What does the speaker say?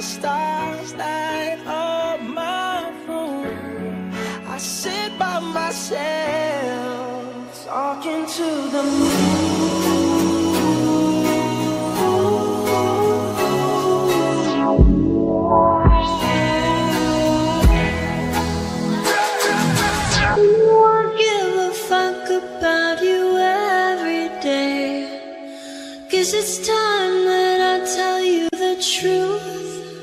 stars light up my room. I sit by myself, talking to the moon. It's